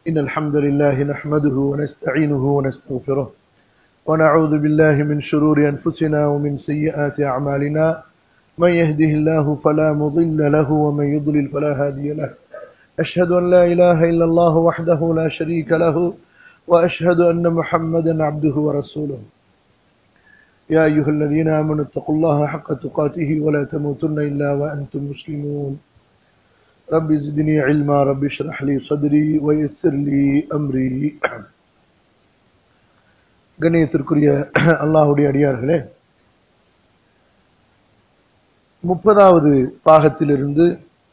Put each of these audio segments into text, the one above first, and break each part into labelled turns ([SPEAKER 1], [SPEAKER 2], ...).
[SPEAKER 1] إن الحمد لله نحمده ونستعينه ونستغفره ونعوذ بالله من شرور أنفسنا ومن سيئات أعمالنا من يهده الله فلا مضل له ومن يضلل فلا هادي له أشهد أن لا إله إلا الله وحده لا شريك له وأشهد أن محمدا عبده ورسوله يا أيها الذين آمنوا اتقوا الله حق تقاته ولا تموتن إلا وأنتم مسلمون رب زدني علما رب اشرح لي صدري ويسر لي أمري. கண்ணியத்திற்குரிய அல்லாஹ்வுடைய அடியார்களே, 30வது பாகத்திலிருந்து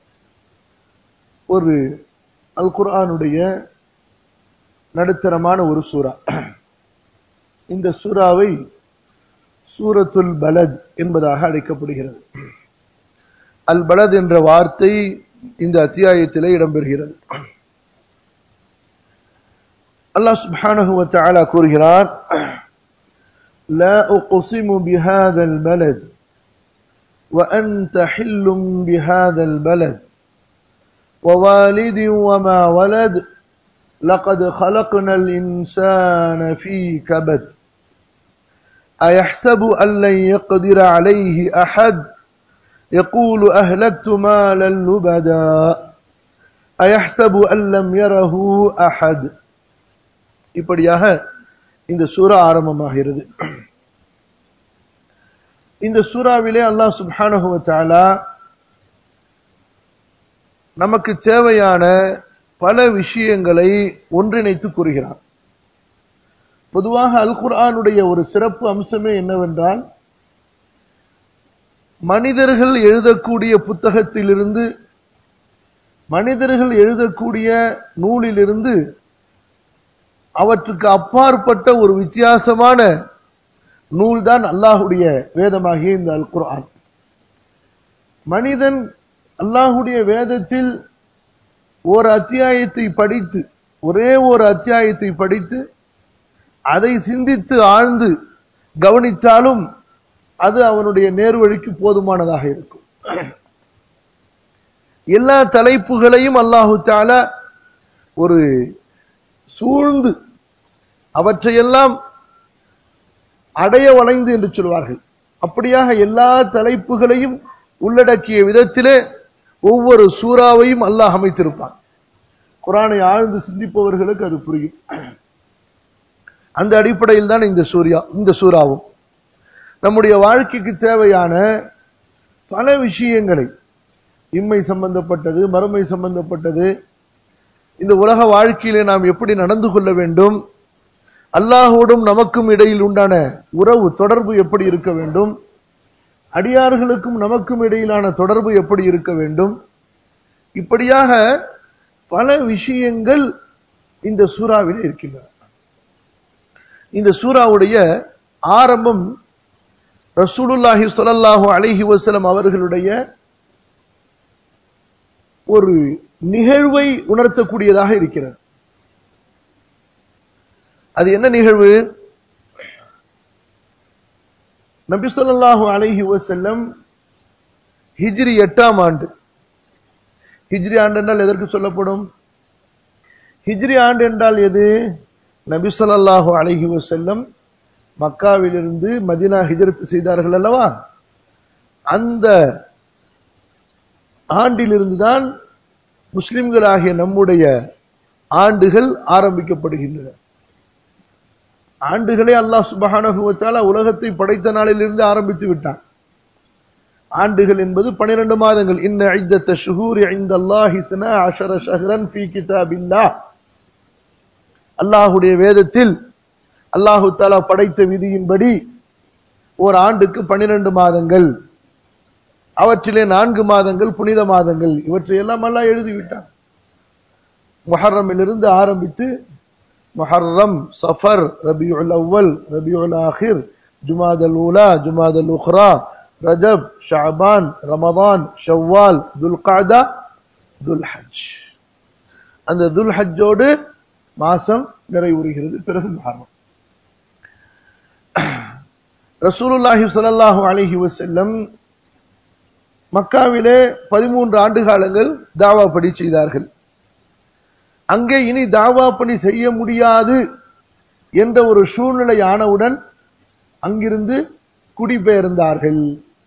[SPEAKER 1] ஒரு அல் குர்ஆனுடைய நடுத்தரமான ஒரு சூரா. இந்த சூராவை சூரத்துல் பலத் என்பதாக அழைக்கப்படுகிறது. அல் பலத் என்ற வார்த்தை இந்த அத்தியாயத்திலே இடம்பெறுகிறது. அல்லாஹ் சுப்ஹானஹு வ தஆலா கூறுகிறார், லா உக்ஸிமு பிஹாதல் பலத் வ அன்த ஹில்லும் பிஹாதல் பலத் வ வாலிதின் வ மா வலத் லகத் خلقنال இன்சான ஃபீ கபத் أيحسب أن لن يقدر عليه أحد يقول أهلكت مالا لبدا أيحسب أن لم يره أحد. இப்படியாக இந்த சூரா ஆரம்பமாகிறது. இந்த சூராவிலே அல்லாஹ் சுப்ஹானஹு வ தஆலா நமக்கு தேவையான பல விஷயங்களை ஒன்றிணைத்து கூறுகிறார். பொதுவாக அல் குர்ஆனுடைய ஒரு சிறப்பு அம்சமே என்னவென்றால், மனிதர்கள் எழுதக்கூடிய புத்தகத்திலிருந்து, மனிதர்கள் எழுதக்கூடிய நூலிலிருந்து அவற்றுக்கு அப்பாற்பட்ட ஒரு வித்தியாசமான நூல்தான் அல்லாஹுடைய வேதமாகிய இந்த அல் குர்ஆன். மனிதன் அல்லாஹுடைய வேதத்தில் ஒரு அத்தியாயத்தை படித்து, ஒரே ஒரு அத்தியாயத்தை படித்து அதை சிந்தித்து ஆழ்ந்து கவனித்தாலும் அது அவனுடைய நேர்வழிக்கு போதுமானதாக இருக்கும். எல்லா தலைப்புகளையும் அல்லாஹு தஆலா ஒரு சூழ்ந்து அவற்றையெல்லாம் அடைய வளைந்து என்று சொல்வார்கள். அப்படியாக எல்லா தலைப்புகளையும் உள்ளடக்கிய விதத்திலே ஒவ்வொரு சூறாவையும் அல்லாஹ் அமைத்திருப்பான். குர்ஆனை ஆழ்ந்து சிந்திப்பவர்களுக்கு அது புரியும். அந்த அடிப்படையில் தான் இந்த சூறாவும் நம்முடைய வாழ்க்கைக்கு தேவையான பல விஷயங்களை, இம்மை சம்பந்தப்பட்டது, மறுமை சம்பந்தப்பட்டது, இந்த உலக வாழ்க்கையிலே நாம் எப்படி நடந்து கொள்ள வேண்டும், அல்லாஹ்வோடும் நமக்கும் இடையில் உண்டான உறவு தொடர்பு எப்படி இருக்க வேண்டும், அடியார்களுக்கும் நமக்கும் இடையிலான தொடர்பு எப்படி இருக்க வேண்டும், இப்படியாக பல விஷயங்கள் இந்த சூறாவில் இருக்கின்றன. இந்த சூறாவுடைய ஆரம்பம் ரசூலுல்லாஹி ஸல்லல்லாஹு அலைஹி வஸல்லம் அவர்களுடைய ஒரு நிகழ்வை உணர்த்தக்கூடியதாக இருக்கிறது. அது என்ன நிகழ்வு? நபி ஸல்லல்லாஹு அலைஹி வஸல்லம் ஹிஜ்ரி 8ஆம் ஆண்டு, ஹிஜ்ரி ஆண்டு என்றால் எதற்கு சொல்லப்படும்? ஹிஜ்ரி ஆண்டு என்றால் எது? நபி ஸல்லல்லாஹு அலைஹி வஸல்லம் மக்காவிலிருந்து மதீனா ஹிஜ்ரத் செய்தார்கள் அல்லவா, அந்த ஆண்டிலிருந்து தான் முஸ்லிம்களாகிய நம்முடைய ஆண்டுகள் ஆரம்பிக்கப்படுகின்றன. ஆண்டுகளே அல்லாஹ் சுப்ஹானஹு வ தஆலா உலகத்தை படைத்த நாளிலிருந்து ஆரம்பித்து விட்டான். ஆண்டுகள் என்பது 12 மாதங்கள். இன்ன இத்தத்த ஷுஹூரி இன்தல்லாஹி 12 ஷஹ்ரன் ஃபீ கிதாபில்லாஹ். அல்லாஹுடைய வேதத்தில் அல்லாஹு தஆலா படைத்த விதியின்படி ஒரு ஆண்டுக்கு 12 மாதங்கள், அவற்றிலே 4 மாதங்கள் புனித மாதங்கள். இவற்றையெல்லாம் அல்லாஹ் எழுதிவிட்டான். முஹர்ரமிலிருந்து ஆரம்பித்து முஹர்ரம், சஃபர், ரபியுல் அவ்வல், ரபியுல் ஆஹிர், ஜுமாதல் ஊலா, ஜுமாதல் உக்ரா, ரஜப், ஷஅபான், ரமதான், ஷவ்வால், துல்காதா, துல்ஹஜ். அந்த துல்ஹஜ்ஜோடு மாசம் நிறைவுறுகிறது. பிறகு முஹர்ரம். ரசூலுல்லாஹி ஸல்லல்லாஹு அலைஹி வஸல்லம் மக்காவிலே 13 ஆண்டு காலங்கள் தாவா படி செய்தார்கள். அங்கே இனி தாவா பணி செய்ய முடியாது என்ற ஒரு சூழ்நிலை ஆனவுடன் அங்கிருந்து குடிபெயர்ந்தார்கள்.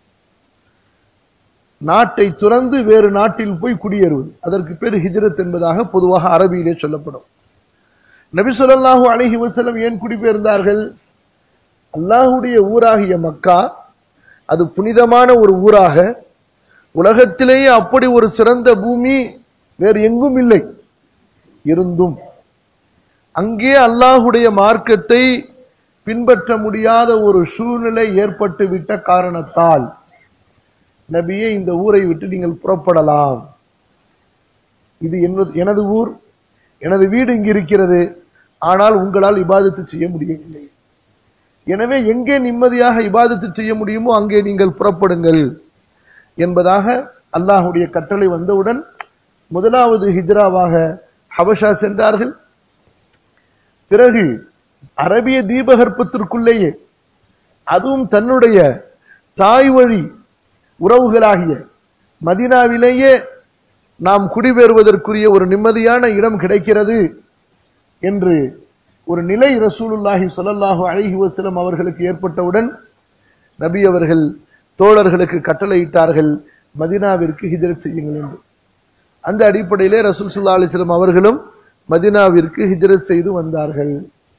[SPEAKER 1] நாட்டை துறந்து வேறு நாட்டில் போய் குடியேறுவது, அதற்கு பேர் ஹிஜ்ரத் என்பதாக பொதுவாக அரபியிலே சொல்லப்படும். நபி ஸல்லல்லாஹு அலைஹி வஸல்லம் ஏன் குடிபெயர்ந்தார்கள்? அல்லாஹ்வுடைய ஊராகிய மக்கா அது புனிதமான ஒரு ஊராக, உலகத்திலேயே அப்படி ஒரு சிறந்த பூமி வேறு எங்கும் இல்லை. இருந்தும் அங்கே அல்லாஹ்வுடைய மார்க்கத்தை பின்பற்ற முடியாத ஒரு சூழ்நிலை ஏற்பட்டு விட்ட காரணத்தால் நபியே இந்த ஊரை விட்டு நீங்கள் புறப்படலாம், இது எனது ஊர், எனது வீடு இங்கு இருக்கிறது, ஆனால் உங்களால் இபாதத்து செய்ய முடியவில்லை. எனவே எங்கே நிம்மதியாக இபாதத்து செய்ய முடியுமோ அங்கே நீங்கள் புறப்படுங்கள் என்பதாக அல்லாஹ்வுடைய கட்டளை வந்தவுடன் முதலாவது ஹிஜ்ராவாக ஹபஷா சென்றார்கள். பிறகு அரபிய தீபகற்பத்திற்குள்ளேயே, அதுவும் தன்னுடைய தாய் வழி உறவுகளாகிய மதீனாவிலேயே நாம் குடிபெறுவதற்குரிய ஒரு நிம்மதியான இடம் கிடைக்கிறது என்று ஒரு நிலை ரசூலுல்லாஹி ஸல்லல்லாஹு அலைஹி வஸல்லம் அவர்களுக்கு ஏற்பட்டவுடன் நபி அவர்கள் தோழர்களுக்கு கட்டளையிட்டார்கள், மதீனாவிற்கு ஹிஜ்ரத் செய்யுங்கள் என்று. அந்த அடிப்படையிலே ரசூல் ஸல்லல்லாஹு அலைஹி வஸல்லம் அவர்களும் மதீனாவிற்கு ஹிஜ்ரத் செய்து வந்தார்கள்.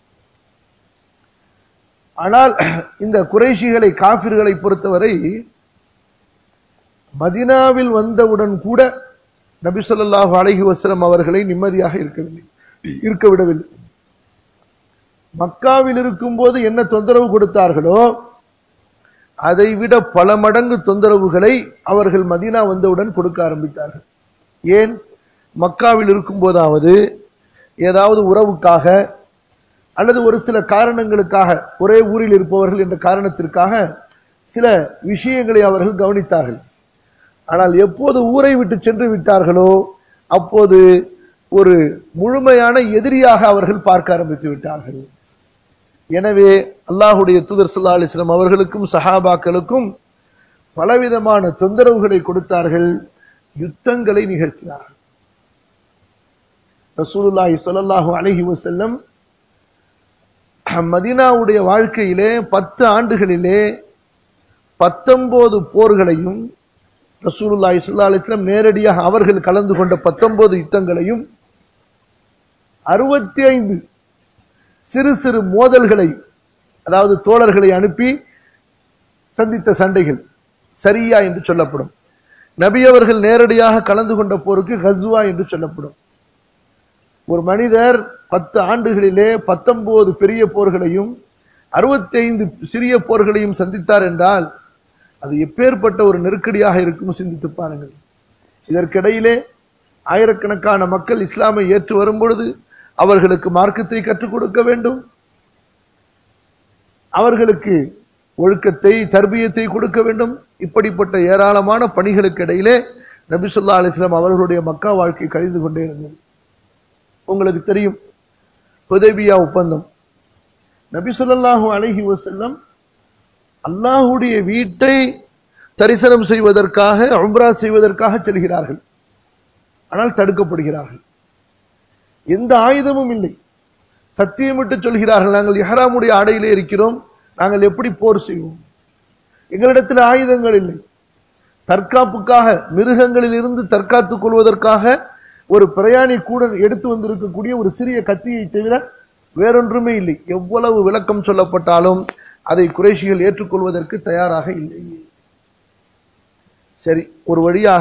[SPEAKER 1] ஆனால் இந்த குறைஷிகளை, காஃபிர்களை பொறுத்தவரை மதீனாவில் வந்தவுடன் கூட நபி ஸல்லல்லாஹு அலைஹி வஸல்லம் அவர்களை நிம்மதியாக இருக்க விடவில்லை. மக்காவில் இருக்கும் போது என்ன தொந்தரவு கொடுத்தார்களோ அதை விட பல மடங்கு தொந்தரவுகளை அவர்கள் மதீனா வந்தவுடன் கொடுக்க ஆரம்பித்தார்கள். ஏன்? மக்காவில் இருக்கும் போதாவது ஏதாவது உறவுக்காக அல்லது ஒரு சில காரணங்களுக்காக, ஒரே ஊரில் இருப்பவர்கள் என்ற காரணத்திற்காக சில விஷயங்களை அவர்கள் கவனித்தார்கள். ஆனால் எப்போது ஊரை விட்டு சென்று விட்டார்களோ அப்போது ஒரு முழுமையான எதிரியாக அவர்கள் பார்க்க ஆரம்பித்து விட்டார்கள். எனவே அல்லாஹ்வுடைய தூதர் ஸல்லல்லாஹு அலைஹி வஸல்லம் அவர்களுக்கும் சஹாபாக்களுக்கும் பலவிதமான தொந்தரவுகளை கொடுத்தார்கள், யுத்தங்களை நிகழ்த்தினார்கள். ரசூலுல்லாஹி ஸல்லல்லாஹு அலைஹி வஸல்லம் மதீனாவுடைய வாழ்க்கையிலே 10 ஆண்டுகளிலே 19 போர்களையும், ரசூலுல்லாஹி ஸல்லல்லாஹு அலைஹி வஸல்லம் நேரடியாக அவர்கள் கலந்து கொண்ட 19 யுத்தங்களையும், 65 சிறு சிறு மோதல்களை, அதாவது தோழர்களை அனுப்பி சந்தித்த சண்டைகள் சரியா என்று சொல்லப்படும். நபி அவர்கள் நேரடியாக கலந்து கொண்ட போருக்கு கஸ்வா என்று சொல்லப்படும். ஒரு மனிதர் 10 ஆண்டுகளிலே 19 பெரிய போர்களையும் 65 சிறிய போர்களையும் சந்தித்தார் என்றால் அது எப்பேற்பட்ட ஒரு நெருக்கடியாக இருக்கும் சிந்தித்து பாருங்கள். இதற்கிடையிலே ஆயிரக்கணக்கான மக்கள் இஸ்லாமை ஏற்று வரும் பொழுது அவர்களுக்கு மார்க்கத்தை கற்றுக் கொடுக்க வேண்டும், அவர்களுக்கு ஒழுக்கத்தை, தர்பியத்தை கொடுக்க வேண்டும். இப்படிப்பட்ட ஏராளமான பணிகளுக்கு இடையிலே நபி ஸல்லல்லாஹு அலைஹி வஸல்லம் அவர்களுடைய மக்கா வாழ்க்கை கழிந்து கொண்டே இருந்தது. உங்களுக்கு தெரியும், ஹுதைபியா ஒப்பந்தம். நபி ஸல்லல்லாஹு அலைஹி வஸல்லம் அல்லாஹ்வுடைய வீட்டை தரிசனம் செய்வதற்காக, உம்ரா செய்வதற்காக செல்கிறார்கள். ஆனால் தடுக்கப்படுகிறார்கள். எந்த ஆயுதமும் இல்லை. சத்தியமிட்டு சொல்கிறார்கள், நாங்கள் இஹ்ராமுடைய ஆடையிலே இருக்கிறோம், நாங்கள் எப்படி போர் செய்வோம், எங்களிடத்தில் ஆயுதங்கள் இல்லை. தற்காப்புக்காக, மிருகங்களில் இருந்து தற்காத்துக் கொள்வதற்காக ஒரு பிரயாணி கூட எடுத்து வந்திருக்கக்கூடிய ஒரு சிறிய கத்தியை தவிர வேறொன்றுமே இல்லை. எவ்வளவு விளக்கம் சொல்லப்பட்டாலும் அதை குறைஷிகள் ஏற்றுக்கொள்வதற்கு தயாராக இல்லை. சரி, ஒரு வழியாக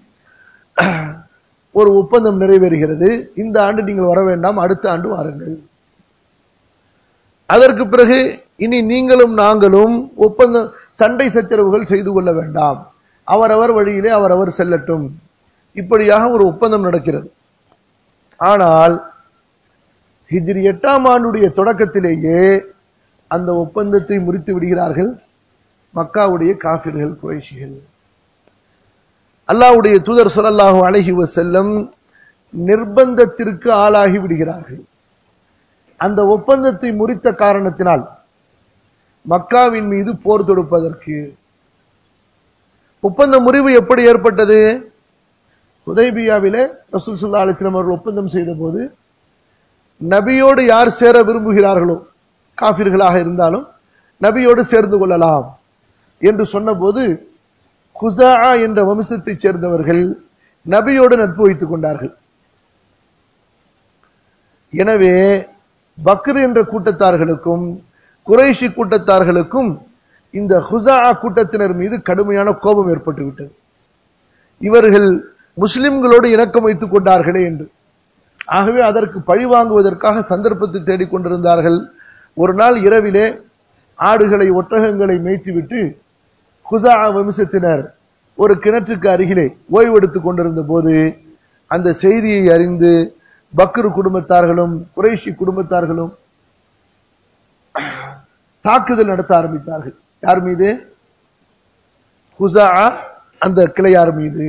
[SPEAKER 1] ஒரு ஒப்பந்தம் நிறைவேறுகிறது. இந்த ஆண்டு நீங்கள் வர வேண்டாம், அடுத்த ஆண்டு வாருங்கள். அதற்கு பிறகு இனி நீங்களும் நாங்களும் ஒப்பந்தம், சண்டை சச்சரவுகள் செய்து கொள்ள வேண்டாம், அவரவர் வழியிலே அவரவர் செல்லட்டும். இப்படியாக ஒரு ஒப்பந்தம் நடக்கிறது. ஆனால் ஹிஜ்ரி 8ஆம் ஆண்டுடைய தொடக்கத்திலேயே அந்த ஒப்பந்தத்தை முறித்து விடுகிறார்கள் மக்காவுடைய காஃபிர்கள், குறைஷிகள். அல்லாஹ்வுடைய தூதர் ஸல்லல்லாஹு அலைஹி வஸல்லம் நிர்பந்தத்திற்கு ஆளாகி விடுகிறார்கள். அந்த ஒப்பந்தத்தை முறித்த காரணத்தினால் மக்காவின் மீது போர் தொடுப்பதற்கு. ஒப்பந்த முறிவு எப்படி ஏற்பட்டது? ஹுதைபியாவிலே ரசூல் ஸல்லல்லாஹு அலைஹி வஸல்லம் அவர்கள் ஒப்பந்தம் செய்த போது நபியோடு யார் சேர விரும்புகிறார்களோ காஃபிர்களாக இருந்தாலும் நபியோடு சேர்ந்து கொள்ளலாம் என்று சொன்னபோது குஸாஆ என்ற வம்சத்தைச் சேர்ந்தவர்கள் நபியோடு நட்பு வைத்துக் கொண்டார்கள். எனவே பக்ர் என்ற கூட்டத்தார்களுக்கும் குறைஷி கூட்டத்தார்களுக்கும் இந்த குஸாஆ கூட்டத்தினர் மீது கடுமையான கோபம் ஏற்பட்டுவிட்டது. இவர்கள் முஸ்லிம்களோடு இணக்கம் வைத்துக் கொண்டார்களே என்று. ஆகவே அதற்கு பழிவாங்குவதற்காக சந்தர்ப்பத்தை தேடிக்கொண்டிருந்தார்கள். ஒரு நாள் இரவிலே ஆடுகளை ஒட்டகங்களை மேய்த்துவிட்டு குஸாஆ வம்சத்தினர் ஒரு கிணற்றுக்கு அருகிலே ஓய்வெடுத்துக் கொண்டிருந்த போது அந்த செய்தியை அறிந்து பக்ரு குடும்பத்தார்களும் குறைஷி குடும்பத்தார்களும் தாக்குதல் நடத்த ஆரம்பித்தார்கள். யார் மீது? குஸாஆ அந்த கிளையார் மீது.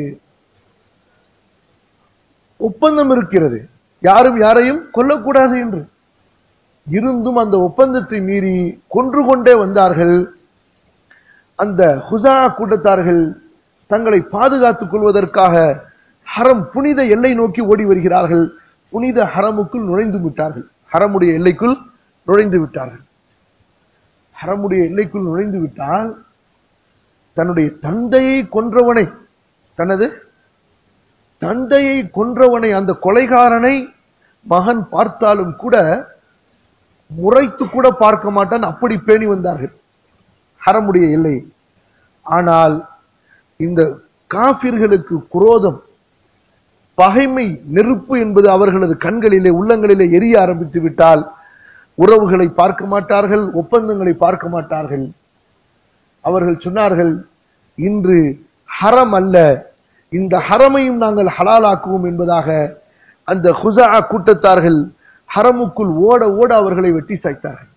[SPEAKER 1] ஒப்பந்தம் இருக்கிறது, யாரும் யாரையும் கொல்லக்கூடாது என்று. இருந்தும் அந்த ஒப்பந்தத்தை மீறி கொன்று கொண்டே வந்தார்கள். அந்த குஸாஆ கூட்டத்தார்கள் தங்களை பாதுகாத்துக் கொள்வதற்காக ஹரம் புனித எல்லை நோக்கி ஓடி வருகிறார்கள். புனித ஹரமுக்குள் நுழைந்து விட்டார்கள். ஹரமுடைய எல்லைக்குள் நுழைந்து விட்டார்கள். ஹரமுடைய எல்லைக்குள் நுழைந்து விட்டால் தன்னுடைய தந்தையை கொன்றவனை, தனது தந்தையை கொன்றவனை, அந்த கொலைகாரனை மகன் பார்த்தாலும் கூட முறைத்து கூட பார்க்க மாட்டான், அப்படி பேணி வந்தார்கள் ஹரமுடைய எல்லை. ஆனால் இந்த காஃபிர்களுக்கு குரோதம், பகைமை நெருப்பு என்பது அவர்களது கண்களிலே உள்ளங்களிலே எரிய ஆரம்பித்து விட்டால் உறவுகளை பார்க்க மாட்டார்கள், ஒப்பந்தங்களை பார்க்க மாட்டார்கள். அவர்கள் சொன்னார்கள், இன்று ஹரம் அல்ல, இந்த ஹரமையும் நாங்கள் ஹலாலாக்குவோம் என்பதாக அந்த குஸாஆ கூட்டத்தார்கள் ஹரமுக்குள் ஓட ஓட அவர்களை வெட்டி சாய்த்தார்கள்.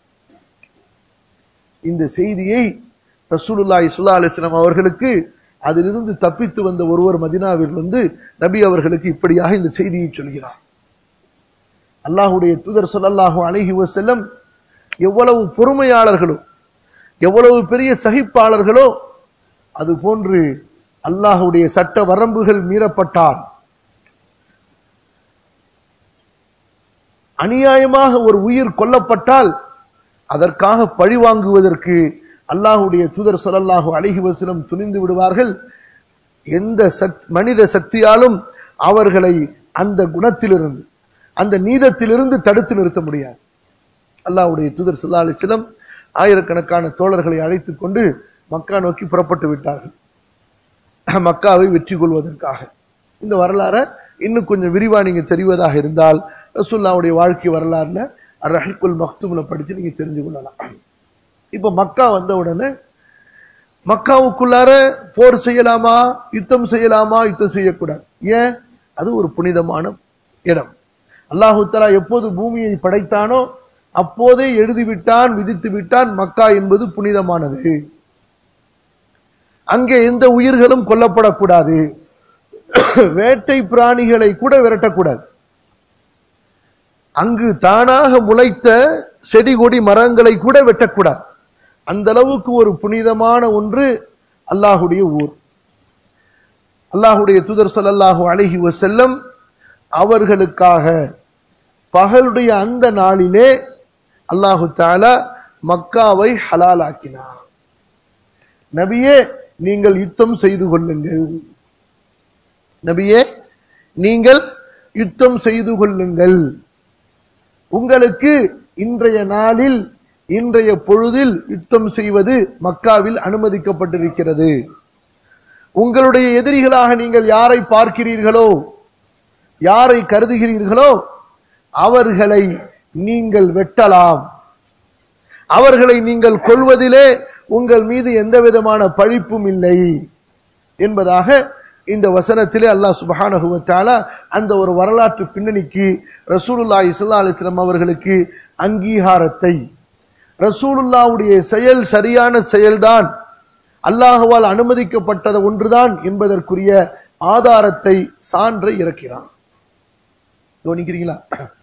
[SPEAKER 1] இந்த செய்தியை ரசூலுல்லாஹி ஸல்லல்லாஹு அலைஹி வஸல்லம் அவர்களுக்கு அதிலிருந்து தப்பித்து வந்த ஒருவர் மதீனாவில் வந்து நபி அவர்களுக்கு இப்படியாக இந்த செய்தியை சொல்கிறார். அல்லாஹ்வுடைய தூதர் ஸல்லல்லாஹு அலைஹி வஸல்லம் எவ்வளவு பொறுமையாளர்களோ, எவ்வளவு பெரிய சகிப்பாளர்களோ, அது போன்று அல்லாஹ்வுடைய சட்ட வரம்புகள் மீறப்பட்டால், அநியாயமாக ஒரு உயிர் கொல்லப்பட்டால் அதற்காக பழி வாங்குவதற்கு அல்லாஹ்வுடைய தூதர் ஸல்லல்லாஹு அலைஹி வஸல்லம் துணிந்து விடுவார்கள். எந்த மனித சக்தியாலும் அவர்களை அந்த குணத்திலிருந்து, அந்த நீதத்திலிருந்து தடுத்து நிறுத்த முடியாது. அல்லாஹ்வுடைய தூதர் ஸல்லல்லாஹு அலைஹி வஸல்லம் ஆயிரக்கணக்கான தோழர்களை அழைத்துக் கொண்டு மக்கா நோக்கி புறப்பட்டு விட்டார்கள், மக்காவை வெற்றி கொள்வதற்காக. இந்த வரலாறை இன்னும் கொஞ்சம் விரிவா நீங்க தெரிவதாக இருந்தால் ரசூலுல்லாஹ்வுடைய வாழ்க்கை வரலாறுல அர்-ரஹீக்குல் மக்தூம்ல படிச்சு நீங்க தெரிஞ்சு கொள்ளலாம். இப்ப மக்கா வந்த உடனே மக்காவுக்குள்ளார போர் செய்யலாமா, யுத்தம் செய்யலாமா? யுத்தம் செய்யக்கூடாது. ஏன்? அது ஒரு புனிதமான இடம். அல்லாஹு தஆலா எப்போது பூமியை படைத்தானோ அப்போதே எழுதிவிட்டான், விதித்து விட்டான், மக்கா என்பது புனிதமானது. அங்கே எந்த உயிர்களும் கொல்லப்படக்கூடாது, வேட்டை பிராணிகளை கூட விரட்டக்கூடாது, அங்கு தானாக முளைத்த செடி கொடி மரங்களை கூட வெட்டக்கூடாது. அந்த அளவுக்கு ஒரு புனிதமான ஒன்று அல்லாஹுடைய ஊர். அல்லாஹுடைய தூதர் ஸல்லல்லாஹு அலைஹி வஸல்லம் அவர்களுக்காக பகலுடைய அந்த நாளிலே அல்லாஹு தஆலா மக்காவை ஹலாலாக்கினார். நபியே, நீங்கள் யுத்தம் செய்து கொள்ளுங்கள், நபியே நீங்கள் யுத்தம் செய்து கொள்ளுங்கள், உங்களுக்கு இன்றைய நாளில், இன்றைய பொழுதில் யுத்தம் செய்வது மக்காவில் அனுமதிக்கப்பட்டிருக்கிறது. உங்களுடைய எதிரிகளாக நீங்கள் யாரை பார்க்கிறீர்களோ, யாரை கருதுகிறீர்களோ அவர்களை நீங்கள் வெட்டலாம், அவர்களை நீங்கள் கொல்வதிலே உங்கள் மீது எந்த விதமான பழிப்பும் இல்லை என்பதாக இந்த வசனத்திலே அல்லாஹ் சுப்ஹானஹு வ தஆலா அந்த ஒரு வரலாற்று பின்னணிக்கு ரசூலுல்லாஹி ஸல்லல்லாஹு அலைஹி வஸல்லம் அவர்களுக்கு அங்கீகாரத்தை, ரசூலுல்லாஹ்வுடைய செயல் சரியான செயல்தான், அல்லாஹ்வால் அனுமதிக்கப்பட்டது ஒன்றுதான் என்பதற்குரிய ஆதாரத்தை, சான்றை இறக்கிறான். கவனிக்கிறீங்களா?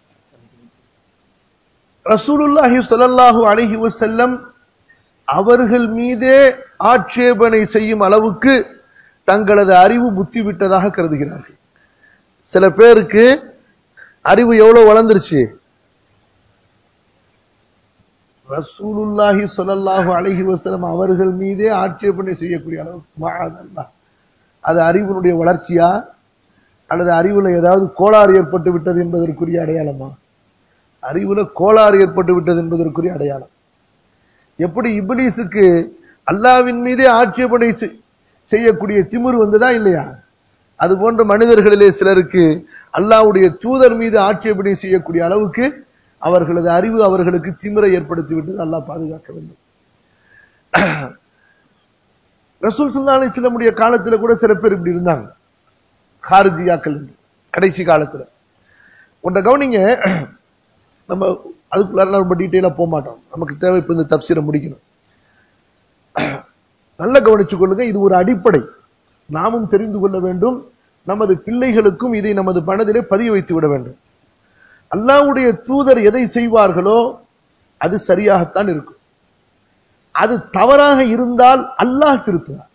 [SPEAKER 1] ரசூலுல்லாஹி ஸல்லல்லாஹு அலைஹி வஸல்லம் அவர்கள் மீதே ஆட்சேபனை செய்யும் அளவுக்கு தங்களது அறிவு புத்தி விட்டதாக கருதுகிறார்கள். சில பேருக்கு அறிவு எவ்வளவு வளர்ந்துருச்சு, ரசூலுல்லாஹி ஸல்லல்லாஹு அலைஹி வஸல்லம் அவர்கள் மீதே ஆட்சேபனை செய்யக்கூடிய அளவுக்கு. மஅதல்லாஹ். அது அறிவினுடைய வளர்ச்சியா அல்லது அறிவுல ஏதாவது கோளாறு ஏற்பட்டு விட்டது என்பதற்குரிய அடையாளமா? அறிவுல கோளாறு ஏற்பட்டு விட்டது என்பதற்குரிய அடையாளம். எப்படி இப்லீஸுக்கு அல்லாஹ்வின் மீதே ஆட்சேபனை செய்யக்கூடிய திமிரு வந்ததா இல்லையா? அது போன்ற மனிதர்களிலே சிலருக்கு அல்லாஹ்வுடைய தூதர் மீது ஆட்சேபனை செய்யக்கூடிய அளவுக்கு அவர்களது அறிவு அவர்களுக்கு திமிரை ஏற்படுத்தி விட்டது. அல்லாஹ் பாதுகாக்க வேண்டும். ரசூல் ஸல்லல்லாஹு அலைஹி வஸல்லம் காலத்துல கூட சில பேர் இப்படி இருந்தாங்க, காரிஜியாக்கள். கடைசி காலத்துல உன்னை கவனிங்க, நம்ம அதுக்குள்ள ரொம்ப டீட்டெயிலா போக மாட்டோம், நமக்கு தேவை இப்ப இந்த தப்சீரை முடிக்கணும். நல்ல கவனிச்சு கொள்ளுங்க, இது ஒரு அடிப்படை, நாமும் தெரிந்து கொள்ள வேண்டும், நமது பிள்ளைகளுக்கும் இதை நமது மனதிலே பதிய வைத்து விட வேண்டும். அல்லாஹ்வுடைய தூதர் எதை செய்வார்களோ அது சரியாகத்தான் இருக்கும். அது தவறாக இருந்தால் அல்லாஹ் திருத்துவார்.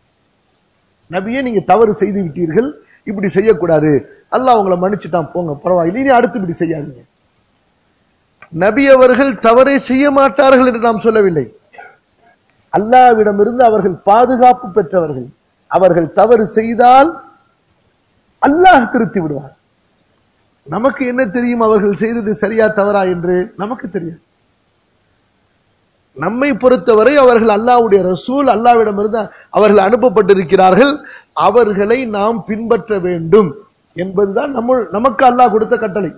[SPEAKER 1] நபியே நீங்க தவறு செய்து விட்டீர்கள், இப்படி செய்யக்கூடாது, அல்லாஹ் உங்களை மன்னிச்சுட்டான், போங்க பரவாயில்லை, இனி அடுத்து இப்படி செய்யாதீங்க. நபி அவர்கள் தவறே செய்ய மாட்டார்கள் என்று நாம் சொல்லவில்லை. அல்லாஹ்விடமிருந்து அவர்கள் பாதுகாப்பு பெற்றவர்கள். அவர்கள் தவறு செய்தால் அல்லாஹ் திருத்தி விடுவார். நமக்கு என்ன தெரியும் அவர்கள் செய்தது சரியா தவறா என்று? நமக்கு தெரியும். நம்மை பொறுத்தவரை அவர்கள் அல்லாஹ்வுடைய ரசூல், அல்லாஹ்விடமிருந்து அவர்கள் அனுப்பப்பட்டிருக்கிறார்கள், அவர்களை நாம் பின்பற்ற வேண்டும் என்பதுதான் நமக்கு அல்லாஹ் கொடுத்த கட்டளை.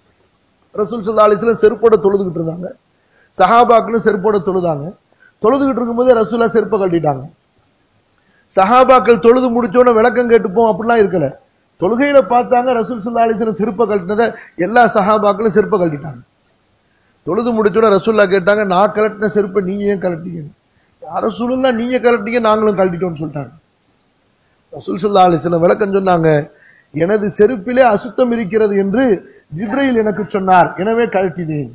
[SPEAKER 1] ரசூல் ஸல்லல்லாஹு அலைஹி வஸல்லம் செருப்போட தொழுதுகிட்டு இருந்தாங்க, சஹாபாக்களும் செருப்போட தொழுதாங்க. தொழுதுகிட்டு இருக்கும்போது ரசூலா செருப்பை கழட்டிட்டாங்க. சஹாபாக்கள் தொழுது முடிச்சோன்னு விளக்கம் கேட்டுப்போம் அப்படிலாம் இருக்கல. தொழுகையில பார்த்தாங்க ரசூல் ஸல்லல்லாஹு அலைஹி வஸல்லம் செருப்பை கழட்டினதை எல்லா சஹாபாக்களும் செருப்பை கழட்டிட்டாங்க. தொழுது முடிச்சோன்னு ரசூல்லா கேட்டாங்க, நான் கழட்டின செருப்பை நீங்க ஏன் கழட்டிங்க? ரசூலுல்லாஹ் நீங்க கழட்டிங்க, நாங்களும் கழட்டிட்டோம்னு சொல்லிட்டாங்க. ரசூல் ஸல்லல்லாஹு அலைஹி வஸல்லம் விளக்கம் சொன்னாங்க, எனது செருப்பிலே அசுத்தம் இருக்கிறது என்று ஜிப்ரீல் எனக்கு சொன்னார், எனவே கழட்டினேன்.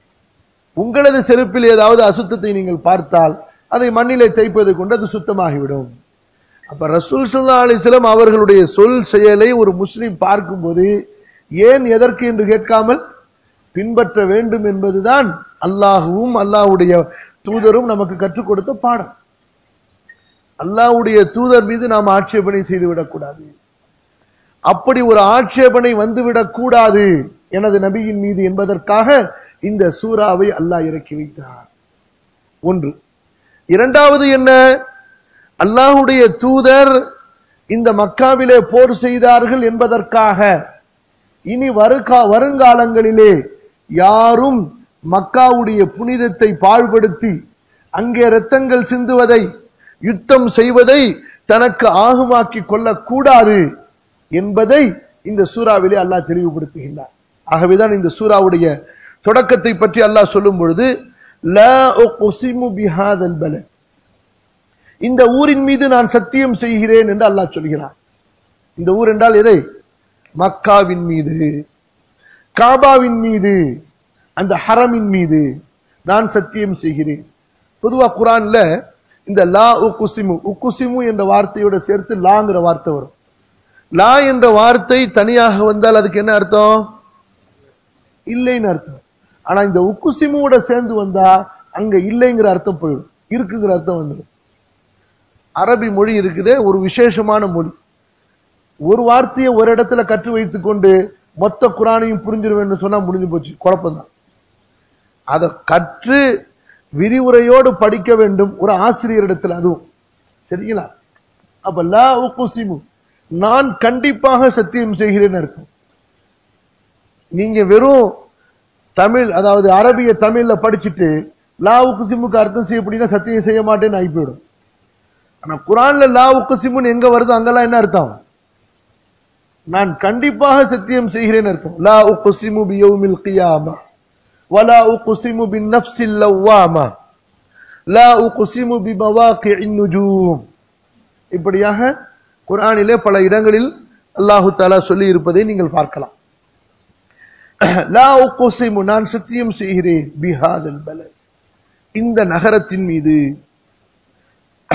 [SPEAKER 1] உங்களது செருப்பில் ஏதாவது அசுத்தத்தை நீங்கள் பார்த்தால் அதை மண்ணிலே தைப்பதை கொண்டு அது சுத்தமாகிவிடும். அப்ப ரசூல் ஸல்லல்லாஹு அலைஹி வஸல்லம் அவர்களுடைய சொல் செயலை ஒரு முஸ்லிம் பார்க்கும்போது ஏன் எதற்கு என்று கேட்காமல் பின்பற்ற வேண்டும் என்பதுதான் அல்லாஹ்வும் அல்லாஹ்வுடைய தூதரும் நமக்கு கற்றுக் கொடுத்த பாடம். அல்லாஹ்வுடைய தூதர் மீது நாம் ஆட்சேபனை செய்துவிடக் கூடாது. அப்படி ஒரு ஆட்சேபனை வந்துவிடக் கூடாது எனது நபியின் மீது என்பதற்காக இந்த சூராவை அல்லாஹ் இறக்கி வைத்தார். ஒன்று. இரண்டாவது என்ன? அல்லாஹ்வுடைய தூதர் இந்த மக்காவிலே போர் செய்தார்கள் என்பதற்காக இனி வருங்காலங்களிலே யாரும் மக்காவுடைய புனிதத்தை பாழ்படுத்தி அங்கே இரத்தங்கள் சிந்துவதை, யுத்தம் செய்வதை தனக்கு ஆகுமாக்கி கொள்ளக்கூடாது என்பதை இந்த சூறாவிலே அல்லாஹ் தெளிவுபடுத்துகின்றார். ஆகவேதான் இந்த சூறாவுடைய தொடக்கத்தை பற்றி அல்லாஹ் சொல்லும் பொழுது லா உக்ஸிமு பிஹாதல் பலத், இந்த ஊரின் மீது நான் சத்தியம் செய்கிறேன் என்று அல்லாஹ் சொல்கிறான். இந்த ஊர் என்றால் எதை? மக்காவின் மீது, காபாவின் மீது, அந்த ஹரமின் மீது நான் சத்தியம் செய்கிறேன். பொதுவா குர்ஆன்ல இந்த லா உக்ஸிமு, உக்ஸிமு என்ற வார்த்தையோட சேர்த்து லாங்கிற வார்த்தை வரும். லா என்ற வார்த்தை தனியாக வந்தால் அதுக்கு என்ன அர்த்தம்? இல்லைன்னு அர்த்தம். ஆனா இந்த உக்குசிமுவோட சேர்ந்து வந்தா அங்க இல்லைங்கிற அர்த்தம் போயிடும், இருக்குங்கிற அர்த்தம் வந்துடும். அரபி மொழி இருக்குதே ஒரு விசேஷமான மொழி. ஒரு வார்த்தையை ஒரு இடத்துல கற்று வைத்துக் கொண்டு மொத்த குர்ஆனையும் புரிஞ்சிருவேன்னு சொன்னா முடிஞ்சு போச்சு, குழப்பம்தான். அதை கற்று விரிவுரையோடு படிக்க வேண்டும் ஒரு ஆசிரியரிடத்தில், அதுவும் சரிங்களா? அப்ப லா உக்ஸிமு, நான் கண்டிப்பாக சத்தியம் செய்கிறேன் அர்த்தம். நீங்க வெறும் தமிழ், அதாவது அரபிய தமிழ்ல படிச்சுட்டு லா உக்ஸிமுக்கு அர்த்தம் செய்ய அப்படின்னா சத்தியம் செய்ய மாட்டேன்னு ஆகி போயிடும். ஆனா குர்ஆன்ல லா உக்ஸிமுன்னு எங்க வருதோ அங்கெல்லாம் என்ன அர்த்தம்? நான் கண்டிப்பாக சத்தியம் செய்கிறேன் அர்த்தம். லா உக்ஸிமு பியௌமில் கியாமா வலா உக்ஸிமு பின்னஃப்ஸில் லவ்வாமா லா உக்ஸிமு பிமவாகிஇன் நுஜூம். இப்படியாக குர்ஆனிலே பல இடங்களில் அல்லாஹு தஆலா சொல்லி இருப்பதை நீங்கள் பார்க்கலாம். லா உக்ஸிமு, நான் சத்தியம் செய்கிறேன், பிஹாதல் பலத், இந்த நகரத்தின் மீது.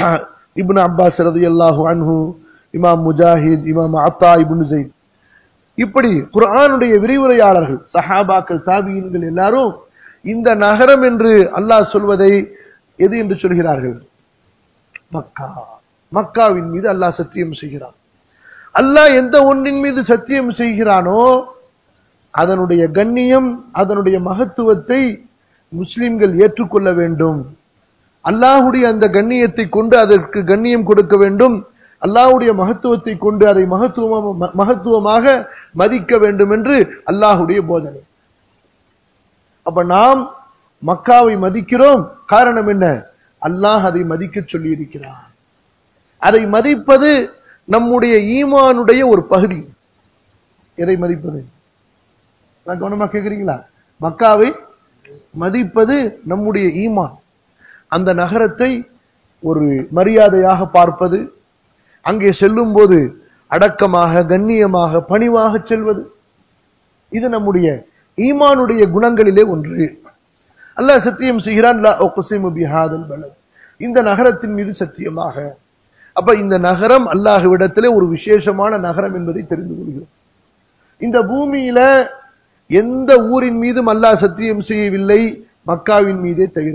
[SPEAKER 1] இப்னு அப்பாஸ் ரலியல்லாஹு அன்ஹு, இமாம் முஜாஹித், இமாம் அத்தா இப்னு ஸைத் இப்படி குர்ஆனுடைய விரிவுரையாளர்கள் சஹாபாக்கள் தாபியீன்கள் எல்லாரும் இந்த நகரம் என்று அல்லாஹ் சொல்வதை எது என்று சொல்கிறார்கள்? மக்கா. மக்காவின் மீது அல்லாஹ் சத்தியம் செய்கிறான். அல்லாஹ் எந்த ஒன்றின் மீது சத்தியம் செய்கிறானோ அதனுடைய கண்ணியம், அதனுடைய மகத்துவத்தை முஸ்லிம்கள் ஏற்றுக்கொள்ள வேண்டும். அல்லாஹ்வுடைய அந்த கண்ணியத்தை கொண்டு அதற்கு கண்ணியம் கொடுக்க வேண்டும். அல்லாஹ்வுடைய மகத்துவத்தை கொண்டு அதை மகத்துவமாக மதிக்க வேண்டும் என்று அல்லாஹ்வுடைய போதனை. அப்ப நாம் மக்காவை மதிக்கிறோம். காரணம் என்ன? அல்லாஹ் அதை மதிக்க சொல்லி இருக்கிறான். அதை மதிப்பது நம்முடைய ஈமானுடைய ஒரு பகுதி. எதை மதிப்பது? நான் கவனமா கேட்கிறீங்களா? மக்காவை மதிப்பது நம்முடைய ஈமான். அந்த நகரத்தை ஒரு மரியாதையாக பார்ப்பது, அங்கே செல்லும் போது அடக்கமாக, கண்ணியமாக, பணிவாக செல்வது, இது நம்முடைய ஈமானுடைய குணங்களிலே ஒன்று. அல்லாஹ் சத்தியம் செய்கிறான், லா உக்ஸிமு பிஹாதல் பலத், இந்த நகரத்தின் மீது சத்தியமாக. அப்ப இந்த நகரம் அல்லாஹ்விடத்திலே ஒரு விசேஷமான நகரம் என்பதை தெரிந்து கொள்கிறோம். இந்த பூமியில எந்த ஊரின் மீதும் அல்லாஹ் சத்தியம் செய்யவில்லை, மக்காவின் மீதே தவிர.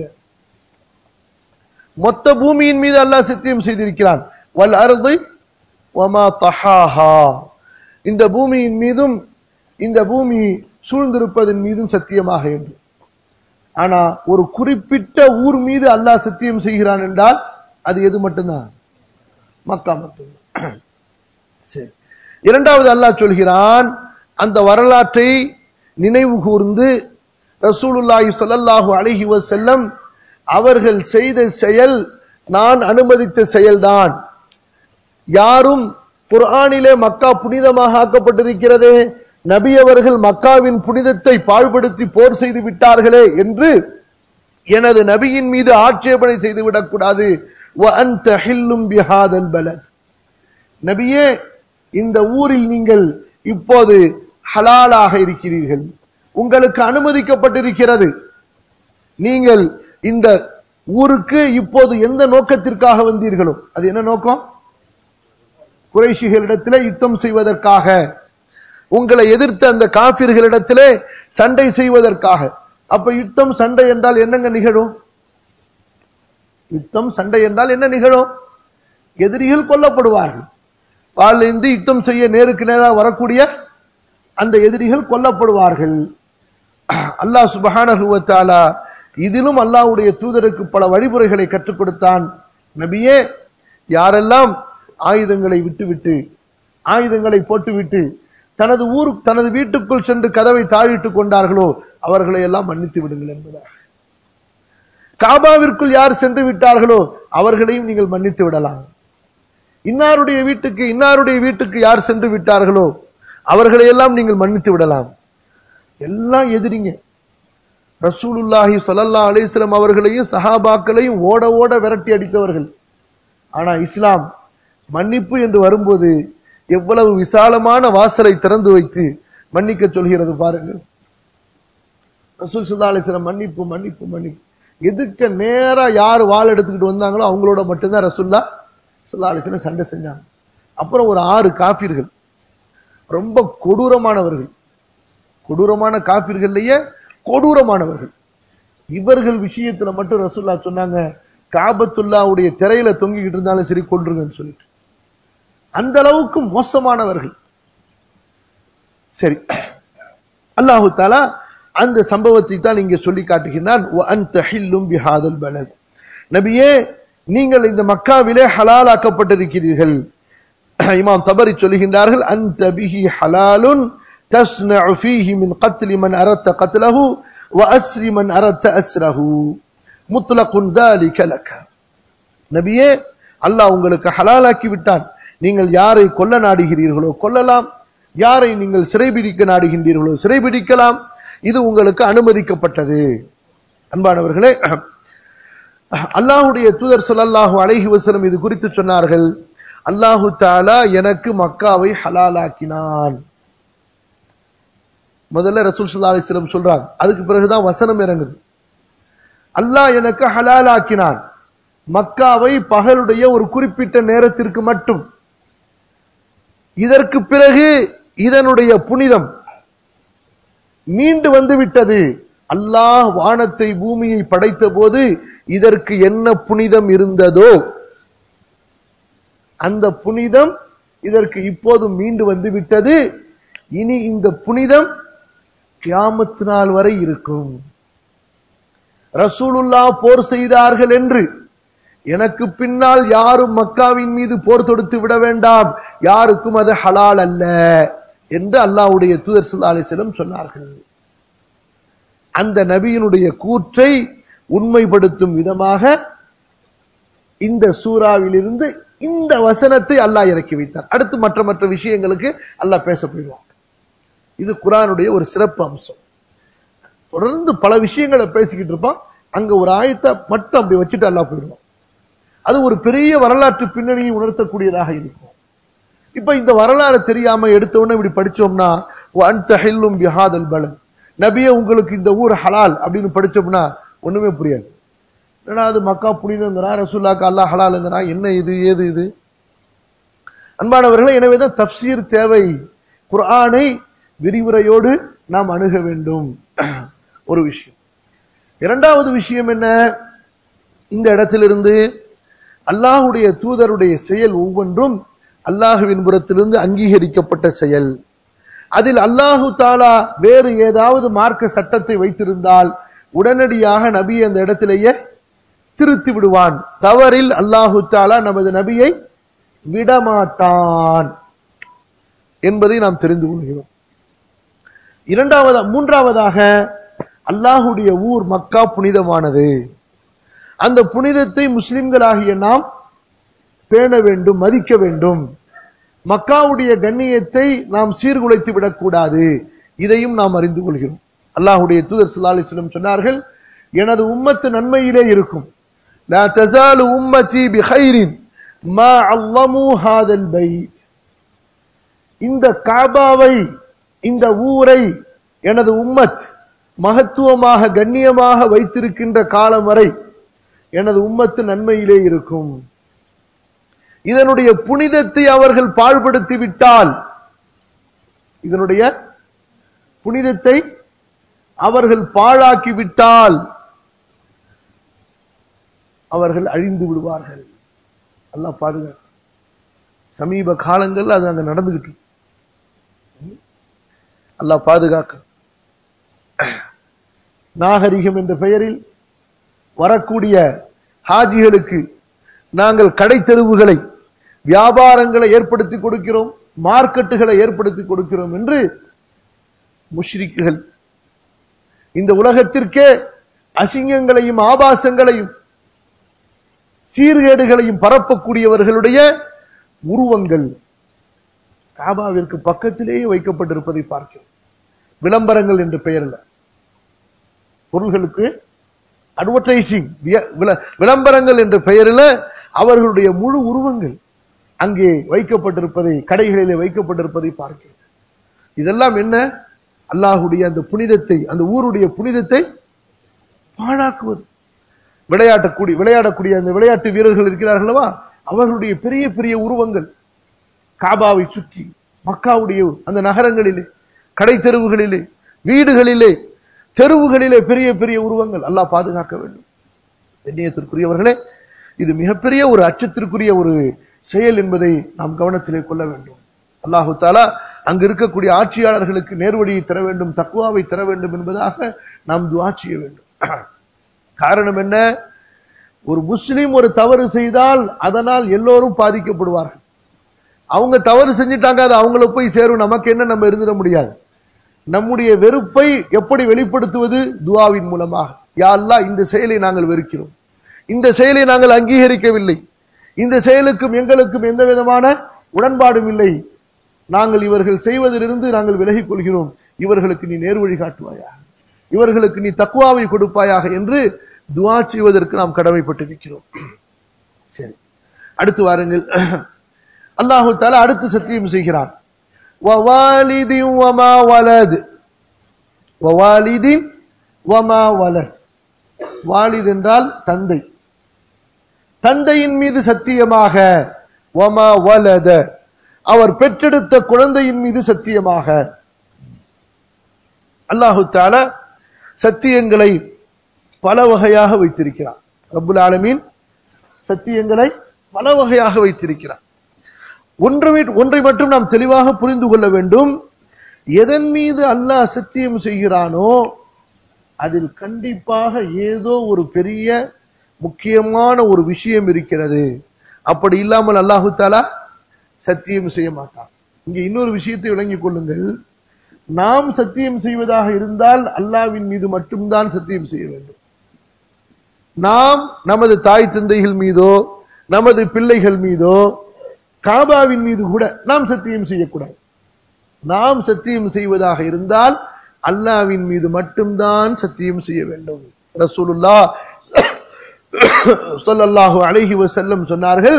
[SPEAKER 1] மொத்த பூமியின் மீது அல்லாஹ் சத்தியம் செய்திருக்கிறான். வல் அர்தி வமா தஹாஹா, இந்த பூமியின் மீதும் இந்த பூமி சூழ்ந்திருப்பதன் மீதும் சத்தியமாக என்று. ஆனா ஒரு குறிப்பிட்ட ஊர் மீது அல்லாஹ் சத்தியம் செய்கிறான் என்றால் அது எது மட்டும்தான்? மக்கா மட்டும்தான். சரி, இரண்டாவது அல்லாஹ் சொல்கிறான், அந்த வரலாற்றை நினைவு கூர்ந்து ரசூலுல்லாஹி ஸல்லல்லாஹு அலைஹி வஸல்லம் அவர்கள் செய்த செயல் நான் அனுமதித்த செயல்தான். யாரும் குர்ஆனிலே மக்கா புனிதமாக ஆக்கப்பட்டிருக்கிறது, நபி அவர்கள் மக்காவின் புனிதத்தை பாழ்படுத்தி போர் செய்து விட்டார்களே என்று எனது நபியின் மீது ஆட்சேபனை செய்துவிடக் கூடாது. வ அன்த ஹில்லும் பிஹாதல் பலத், நபியே இந்த ஊரில் நீங்கள் இப்போது ஹலாலாக இருக்கிறீர்கள், உங்களுக்கு அனுமதிக்கப்பட்டிருக்கிறது. நீங்கள் இந்த ஊருக்கு இப்போது எந்த நோக்கத்திற்காக வந்தீர்களோ, அது என்ன நோக்கம்? குறைஷிகளிடத்திலே யுத்தம் செய்வதற்காக, உங்களை எதிர்த்த அந்த காபிர்களிடத்திலே சண்டை செய்வதற்காக. அப்ப யுத்தம் சண்டை என்றால் என்னங்க நிகழும்? யுத்தம் சண்டை என்றால் என்ன நிகழும்? எதிரிகள் கொல்லப்படுவார்கள். வாளிலிருந்து யுத்தம் செய்ய நேருக்கு நேராக வரக்கூடிய அந்த எதிரிகள் கொல்லப்படுவார்கள். அல்லாஹ் சுப்ஹானஹு வ தஆலா இதிலும் அல்லாஹ்வுடைய தூதருக்கு பல வழிமுறைகளை கற்றுக் கொடுத்தான். நபியே, யாரெல்லாம் ஆயுதங்களை விட்டுவிட்டு, ஆயுதங்களை போட்டுவிட்டு தனது வீட்டுக்குள் சென்று கதவை தாழிட்டுக் கொண்டார்களோ அவர்களை எல்லாம் மன்னித்து விடுங்கள் என்பதாக. காபாவிற்குள் யார் சென்று விட்டார்களோ அவர்களையும் நீங்கள் மன்னித்து விடலாம். இன்னாருடைய வீட்டுக்கு யார் சென்று விட்டார்களோ அவர்களை எல்லாம் நீங்கள் மன்னித்து விடலாம். எல்லாம் எதிரிங்க. ரசூலுல்லாஹி ஸல்லல்லாஹு அலைஹி வஸல்லம் அவர்களையும் சஹாபாக்களையும் ஓட ஓட விரட்டி அடித்தவர்கள். ஆனா இஸ்லாம் மன்னிப்பு என்று வரும்போது எவ்வளவு விசாலமான வாசலை திறந்து வைத்து மன்னிக்க சொல்கிறது பாருங்கள். ரசூல் ஸல்லல்லாஹு அலைஹி வஸல்லம் மன்னிப்பு மன்னிப்பு மன்னிப்பு. எதுக்க நேரா யார் வாள் எடுத்துக்கிட்டு வந்தாங்களோ அவங்களோட மட்டும்தான் ரசூலுல்லாஹ் ஸல்லல்லாஹு அலைஹி வஸல்லம் சண்டை செஞ்சாங்க. அப்புறம் ஒரு 6 காஃபிர்கள், ரொம்ப கொடூரமானவர்கள், கொடூரமான காஃபிர்கள்லயே கொடூரமானவர்கள். இவர்கள் விஷயத்துல மட்டும் ரசூலுல்லாஹ் சொன்னாங்க, காபத்துல்லாஹ்வுடைய திரையில தொங்கிக்கிட்டு இருந்தாலும் சரி கொன்றுங்கன்னு சொல்லிட்டு. அந்த அளவுக்கு மோசமானவர்கள். சரி, அல்லாஹு தஆலா அந்த சம்பவத்தை தான் இங்கே சொல்லி காட்டுகிறான். வ அன்த ஹில்லும் பிஹாதல் பலத், நபியே நீங்கள் இந்த மக்காவிலே ஹலாலாக்கப்பட்டிருக்கிறீர்கள். இமாம் தபரி சொல்லுகின்றார்கள், அன்த பிஹி ஹலாலுன் தஸ்னஉ ஃபீஹி மின் கத்லி மன் அரத்த கத்லஹு வ அஸ்ரி மன் அரத்த அஸ்ரஹு முத்லகுன் ذلك லக. நபியே, அல்லாஹ் உங்களுக்கு ஹலாலாக்கி விட்டான். நீங்கள் யாரை கொல்ல நாடுகிறீர்களோ கொல்லலாம், யாரை நீங்கள் சிறைபிடிக்க நாடுகின்றீர்களோ சிறைபிடிக்கலாம். இது உங்களுக்கு அனுமதிக்கப்பட்டது. அன்பானவர்களே, அல்லாஹ்வுடைய தூதர் ஸல்லல்லாஹு அலைஹி வஸல்லம் இது குறித்து சொன்னார்கள், அல்லாஹு தஆலா எனக்கு மக்காவை ஹலாலாக்கினான். முதல்ல ரசூல் ஸல்லல்லாஹு அலைஹி வஸல்லம் சொல்றாங்க, அதுக்கு பிறகுதான் வசனம் இறங்குது. அல்லாஹ் எனக்கு ஹலாலாக்கினான் மக்காவை பகலுடைய ஒரு குறிப்பிட்ட நேரத்திற்கு மட்டும். இதற்கு பிறகு இதனுடைய புனிதம் மீண்டு வந்து விட்டது. அல்லாஹ் வானத்தை பூமியை படைத்த போது இதற்கு என்ன புனிதம் இருந்ததோ அந்த புனிதம் இதற்கு இப்போது மீண்டு வந்து விட்டது. இனி இந்த புனிதம் கியாமத் நாள் வரை இருக்கும். ரசூலுல்லாஹ் போர் செய்தார்கள் என்று எனக்கு பின்னால் யாரும் மக்காவின் மீது போர் தொடுத்து விட வேண்டாம், யாருக்கும் அது ஹலால் அல்ல என்று அல்லாஹ்வுடைய தூதர் ஸல்லல்லாஹு அலைஹி வஸல்லம் சொன்னார்கள். அந்த நபியினுடைய கூற்றை உண்மைப்படுத்தும் விதமாக இந்த சூராவிலிருந்து இந்த வசனத்தை அல்லாஹ் இறக்கி வைத்தார். அடுத்து மற்ற மற்ற விஷயங்களுக்கு அல்லாஹ் பேச போயிடுவாங்க. இது குர்ஆனுடைய ஒரு சிறப்பு அம்சம். தொடர்ந்து பல விஷயங்களை பேசிக்கிட்டு இருப்பான், அங்க ஒரு ஆயத்தை மட்டும் அப்படி வச்சுட்டு அல்லாஹ் போயிடுவான். அது ஒரு பெரிய வரலாற்று பின்னணியை உணர்த்தக்கூடியதாக இருக்கும். இப்ப இந்த வரலாறு தெரியாம எடுத்தவொடனே இப்படி படிச்சோம்னா வஅன்த ஹில்லும் பிஹாதல் பலத், நபியே உங்களுக்கு இந்த ஊர் ஹலால் அப்படின்னு படிச்சோம்னா ஒண்ணுமே புரியாது. ஏன்னா அது மக்கா புனிதங்கிறான், ரசூலுல்லாஹ்க்கு அல்லாஹ் ஹலாலுங்கிறான், என்ன இது ஏது இது? அன்பானவர்களே, எனவேதான் தஃப்சீர் தேவை. குர்ஆனை விரிவுரையோடு நாம் அணுக வேண்டும். ஒரு விஷயம். இரண்டாவது விஷயம் என்ன? இந்த இடத்திலிருந்து அல்லாஹ்வுடைய தூதருடைய செயல் ஒவ்வொன்றும் அல்லாஹ்வின் புறத்திலிருந்து அங்கீகரிக்கப்பட்ட செயல். அதில் அல்லாஹு தாலா வேறு ஏதாவது மார்க்க சட்டத்தை வைத்திருந்தால் உடனடியாக நபி அந்த இடத்திலேயே திருத்தி விடுவான். தவறில் அல்லாஹு தாலா நமது நபியை விடமாட்டான் என்பதை நாம் தெரிந்து கொள்கிறோம். மூன்றாவதாக அல்லாஹுடைய ஊர் மக்கா புனிதமானது. அந்த புனிதத்தை முஸ்லிம்களாகிய நாம் பேண வேண்டும், மதிக்க வேண்டும். மக்காவுடைய கண்ணியத்தை நாம் சீர்குலைத்து விடக்கூடாது. இதையும் நாம் அறிந்து கொள்கிறோம். அல்லாஹுடைய தூதர் ஸல்லல்லாஹு அலைஹி வஸல்லம் சொன்னார்கள், எனது உம்மத்து நன்மையிலே இருக்கும். லா தஸாலு உம்மதி பிகைரின் மா அல்லமு ஹாதல் பைத். இந்த காபாவை, இந்த ஊரை எனது உம்மத் மகத்துவமாக கண்ணியமாக வைத்திருக்கின்ற காலம் வரை எனது உம்மத்து நன்மையிலே இருக்கும். இதனுடைய புனிதத்தை அவர்கள் பாழ்படுத்தி விட்டால், இதனுடைய புனிதத்தை அவர்கள் பாழாக்கி விட்டால் அவர்கள் அழிந்து விடுவார்கள். அல்லாஹ் பாதுகாக்க. சமீப காலங்கள் அது அங்க நடந்துகிட்டு, அல்லாஹ் பாதுகாக்க. நாகரிகம் என்ற பெயரில் வரக்கூடிய ஹாஜிகளுக்கு நாங்கள் கடை தெருவுகளை, வியாபாரங்களை ஏற்படுத்தி கொடுக்கிறோம், மார்க்கெட்டுகளை ஏற்படுத்தி கொடுக்கிறோம் என்று முஷ்ரிக்குகள், இந்த உலகத்திற்கே அசிங்கங்களையும் ஆபாசங்களையும் சீர்கேடுகளையும் பரப்பக்கூடியவர்களுடைய உருவங்கள் காபாவிற்கு பக்கத்திலேயே வைக்கப்பட்டிருப்பதை பார்க்கிறோம். விளம்பரங்கள் என்ற பெயரில் பொருள்களுக்கு அட்வர்டைசிங், விளம்பரங்கள் என்ற பெயரில் அவர்களுடைய முழு உருவங்கள் அங்கே வைக்கப்பட்டிருப்பதை, கடைகளிலே வைக்கப்பட்டிருப்பதை பார்க்கிறோம். இதெல்லாம் என்ன? அல்லாஹுடைய அந்த புனிதத்தை, அந்த ஊருடைய புனிதத்தை பாழாக்குவது. விளையாடக்கூடிய அந்த விளையாட்டு வீரர்கள் இருக்கிறார்களவா, அவர்களுடைய பெரிய பெரிய உருவங்கள் காபாவை சுற்றி மக்காவுடைய அந்த நகரங்களிலே, கடை தெருவுகளிலே, வீடுகளிலே, தெருவுகளிலே பெரிய பெரிய உருவங்கள். அல்லாஹ் பாதுகாக்க வேண்டும். கண்ணியத்திற்குரியவர்களே, இது மிகப்பெரிய ஒரு அச்சத்திற்குரிய ஒரு செயல் என்பதை நாம் கவனத்திலே கொள்ள வேண்டும். அல்லாஹு தாலா அங்கு இருக்கக்கூடிய ஆட்சியாளர்களுக்கு நேர்வழியை தர வேண்டும், தக்வாவை தர வேண்டும் என்பதாக நாம் துஆ செய்ய வேண்டும். காரணம் என்ன? ஒரு முஸ்லிம் ஒரு தவறு செய்தால் அதனால் எல்லோரும் பாதிக்கப்படுவார்கள். அவங்க தவறு செஞ்சிட்டாங்க, அது அவங்கள போய் சேரும், நமக்கு என்ன, நம்ம இருந்துட முடியாது. நம்முடைய வெறுப்பை எப்படி வெளிப்படுத்துவது? துஆவின் மூலமாக. யா அல்லாஹ், இந்த செயலை நாங்கள் வெறுக்கிறோம், இந்த செயலை நாங்கள் அங்கீகரிக்கவில்லை, இந்த செயலுக்கும் எங்களுக்கும் எந்த விதமான உடன்பாடும் இல்லை, நாங்கள் இவர்கள் செய்வதிலிருந்து நாங்கள் விலகிக் கொள்கிறோம், இவர்களுக்கு நீ நேர்வழி காட்டுவாயாக, இவர்களுக்கு நீ தக்வாவை கொடுப்பாயாக என்று துஆ செய்வதற்கு நாம் கடமைப்பட்டிருக்கிறோம். சரி, அடுத்து வாருங்கள். அல்லாஹு தஆலா அடுத்து சத்தியம் செய்கிறான். வவாலிதின் வமா வலத். வவாலிதின் வமா வலத். வாலித் என்றால் தந்தை. தந்தையின் மீது சத்தியமாக. வமா வலத. அவர் பெற்றெடுத்த குழந்தையின் மீது சத்தியமாக. அல்லாஹு தஆலா சத்தியங்களை பல வகையாக வைத்திருக்கிறார். ரப்புல் ஆலமீன் சத்தியங்களை பல வகையாக வைத்திருக்கிறார். ஒன்றை மட்டும் நாம் தெளிவாக புரிந்து கொள்ள வேண்டும். எதன் மீது அல்லாஹ் சத்தியம் செய்கிறானோ அதில் கண்டிப்பாக ஏதோ ஒரு பெரிய முக்கியமான ஒரு விஷயம் இருக்கிறது. அப்படி இல்லாமல் அல்லாஹு தஆலா சத்தியம் செய்ய மாட்டான். இங்கே இன்னொரு விஷயத்தை விளங்கிக் கொள்ளுங்கள். நாம் சத்தியம் செய்வதாக இருந்தால் அல்லாஹ்வின் மீது மட்டும்தான் சத்தியம் செய்ய வேண்டும். நாம் நமது தாய் தந்தைகள் மீதோ நமது பிள்ளைகள் மீதோ காபாவின் மீது கூட நாம் சத்தியம் செய்யக்கூடாது. நாம் சத்தியம் செய்வதாக இருந்தால் அல்லாஹ்வின் மீது மட்டும்தான் சத்தியம் செய்ய வேண்டும். ரசூலுல்லாஹ் ஸல்லல்லாஹு அலைஹி வஸல்லம் சொன்னார்கள்,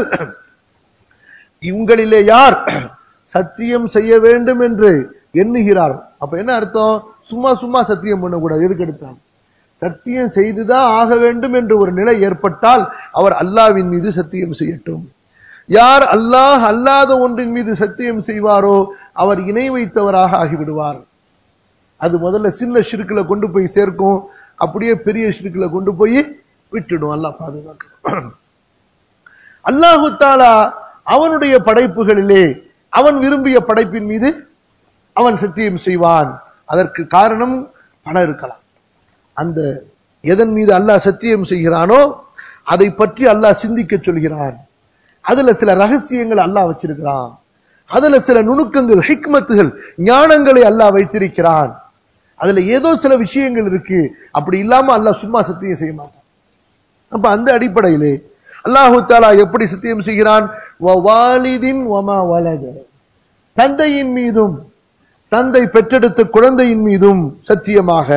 [SPEAKER 1] உங்களிலே யார் சத்தியம் செய்ய வேண்டும் என்று எண்ணுகிறார். அப்ப என்ன அர்த்தம்? சும்மா சும்மா சத்தியம் பண்ணக்கூடாது. எதுக்கு எடுத்தாலும் சத்தியம் செய்துதான் ஆக வேண்டும் என்று ஒரு நிலை ஏற்பட்டால் அவர் அல்லாஹ்வின் மீது சத்தியம் செய்யட்டும். யார் அல்லாஹ் அல்லாத ஒன்றின் மீது சத்தியம் செய்வாரோ அவர் இணை வைத்தவராக ஆகிவிடுவார். அது முதல்ல சின்ன ஷிர்க்ல கொண்டு போய் சேர்க்கும், அப்படியே பெரிய ஷிர்க்ல கொண்டு போய் விட்டுடும். அல்லாஹ் பாதுகாக்கணும். அல்லாஹு தஆலா அவனுடைய படைப்புகளிலே அவன் விரும்பிய படைப்பின் மீது அவன் சத்தியம் செய்வான். அதற்கு காரணம் பல இருக்கலாம். அந்த எதன் மீது அல்லாஹ் சத்தியம் செய்கிறானோ அதை பற்றி அல்லாஹ் சிந்திக்க சொல்கிறான். அதுல சில ரகசியங்கள் அல்லாஹ் வச்சிருக்கிறான். அதுல சில நுணுக்கங்கள், ஹிக்மத்துகள், ஞானங்களை அல்லாஹ் வைத்திருக்கிறான். அதுல ஏதோ சில விஷயங்கள் இருக்கு. அப்படி இல்லாம அல்லாஹ் சும்மா சத்தியம் செய்ய மாட்டான். அப்ப அந்த அடிப்படையிலே அல்லாஹு தஆலா எப்படி சத்தியம் செய்கிறான்? வவாலிதின் வமா வலத, தந்தையின் மீதும் தந்தை பெற்றெடுத்த குழந்தையின் மீதும் சத்தியமாக.